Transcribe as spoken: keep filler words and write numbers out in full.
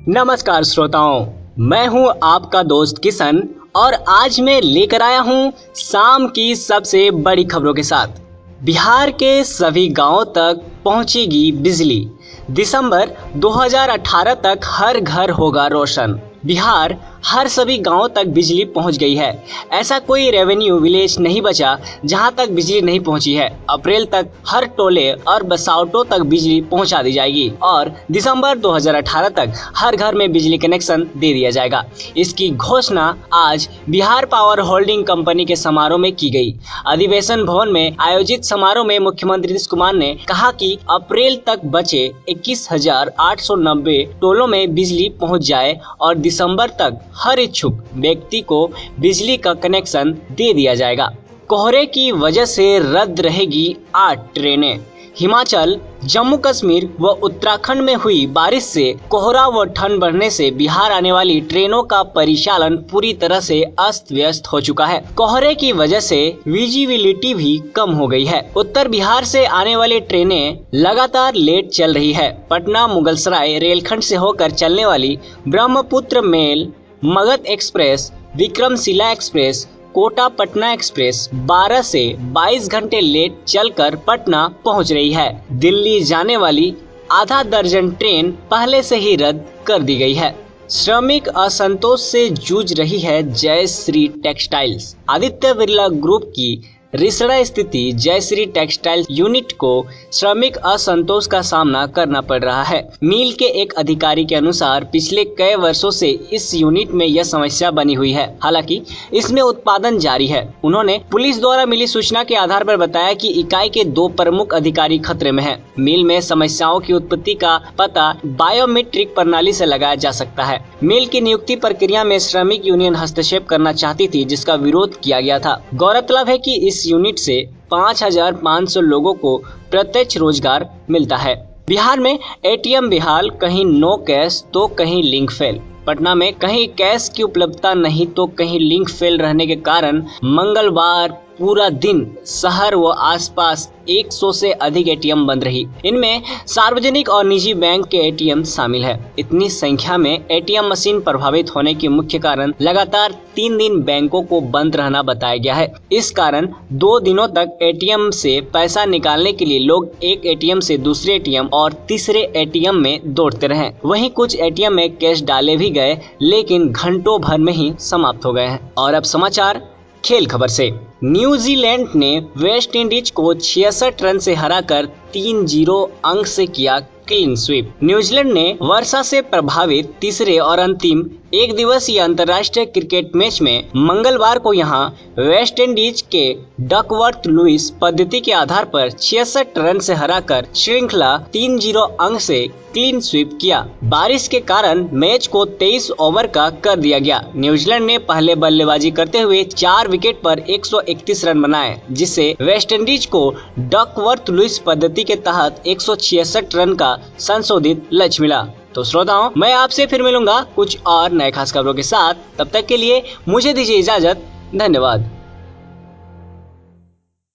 नमस्कार श्रोताओं, मैं हूं आपका दोस्त किशन और आज मैं लेकर आया हूं शाम की सबसे बड़ी खबरों के साथ। बिहार के सभी गांवों तक पहुंचेगी बिजली। दिसंबर दो हज़ार अठारह तक हर घर होगा रोशन। बिहार हर सभी गांवों तक बिजली पहुंच गई है। ऐसा कोई रेवेन्यू विलेज नहीं बचा जहां तक बिजली नहीं पहुंची है। अप्रैल तक हर टोले और बसावटों तक बिजली पहुंचा दी जाएगी और दिसंबर दो हज़ार अठारह तक हर घर में बिजली कनेक्शन दे दिया जाएगा। इसकी घोषणा आज बिहार पावर होल्डिंग कंपनी के समारोह में की गई। अधिवेशन भवन में आयोजित समारोह में मुख्यमंत्री नीतीश कुमार ने कहा कि अप्रैल तक बचे इक्कीस हजार आठ सौ नब्बे टोलों में बिजली पहुंच जाए और दिसंबर तक हर इच्छुक व्यक्ति को बिजली का कनेक्शन दे दिया जाएगा। कोहरे की वजह से रद्द रहेगी आठ ट्रेनें। हिमाचल, जम्मू कश्मीर व उत्तराखंड में हुई बारिश से कोहरा व ठंड बढ़ने से बिहार आने वाली ट्रेनों का परिचालन पूरी तरह से अस्त व्यस्त हो चुका है। कोहरे की वजह से विजिबिलिटी भी कम हो गई है। उत्तर बिहार से आने वाली ट्रेनें लगातार लेट चल रही है। पटना मुगलसराय रेलखंड से होकर चलने वाली Brahmaputra mail, Magadh express, Vikramshila express, Kota Patna express बारह से बाईस घंटे लेट चलकर पटना पहुंच रही है। दिल्ली जाने वाली आधा दर्जन ट्रेन पहले से ही रद्द कर दी गई है। श्रमिक असंतोष से जूझ रही है जयश्री टेक्सटाइल्स। आदित्य बिरला ग्रुप की रिसड़ा स्थिति जयश्री टेक्सटाइल यूनिट को श्रमिक असंतोष का सामना करना पड़ रहा है। मिल के एक अधिकारी के अनुसार पिछले कई वर्षों से इस यूनिट में यह समस्या बनी हुई है। हालांकि इसमें उत्पादन जारी है। उन्होंने पुलिस द्वारा मिली सूचना के आधार पर बताया कि इकाई के दो प्रमुख अधिकारी खतरे में हैं। मिल में समस्याओं की उत्पत्ति का पता बायोमेट्रिक प्रणाली से लगाया जा सकता है। मिल की नियुक्ति प्रक्रिया में श्रमिक यूनियन हस्तक्षेप करना चाहती थी, जिसका विरोध किया गया था। गौरतलब है कि इस यूनिट से पाँच हजार पाँच सौ लोगों को प्रत्यक्ष रोजगार मिलता है। बिहार में एटीएम बेहाल, कहीं नो कैश तो कहीं लिंक फेल। पटना में कहीं कैश की उपलब्धता नहीं तो कहीं लिंक फेल रहने के कारण मंगलवार पूरा दिन शहर व आसपास सौ से अधिक एटीएम बंद रही। इनमें सार्वजनिक और निजी बैंक के एटीएम शामिल है। इतनी संख्या में एटीएम मशीन प्रभावित होने के मुख्य कारण लगातार तीन दिन बैंकों को बंद रहना बताया गया है। इस कारण दो दिनों तक एटीएम से पैसा निकालने के लिए लोग एक एटीएम से दूसरे एटीएम और तीसरे एटीएम में दौड़ते रहे। वहीं कुछ एटीएम में कैश डाले भी गए, लेकिन घंटों भर में ही समाप्त हो गए हैं। और अब समाचार खेल खबर से। न्यूजीलैंड ने वेस्ट इंडीज को छियासठ रन से हराकर तीन जीरो अंक से किया क्लीन स्वीप। न्यूजीलैंड ने वर्षा से प्रभावित तीसरे और अंतिम एक दिवसीय अंतर्राष्ट्रीय क्रिकेट मैच में मंगलवार को यहां वेस्ट इंडीज के डकवर्थ लुइस पद्धति के आधार पर छियासठ रन से हराकर श्रृंखला तीन जीरो अंक से क्लीन स्वीप किया। बारिश के कारण मैच को तेईस ओवर का कर दिया गया। न्यूजीलैंड ने पहले बल्लेबाजी करते हुए चार विकेट पर एक सौ इकतीस रन बनाए, जिससे वेस्ट इंडीज को डकवर्थ लुइस पद्धति के तहत एक सौ छियासठ रन का संशोधित लक्ष्य मिला। तो श्रोताओं, मैं आपसे फिर मिलूंगा कुछ और नए खास खबरों के साथ। तब तक के लिए मुझे दीजिए इजाजत। धन्यवाद।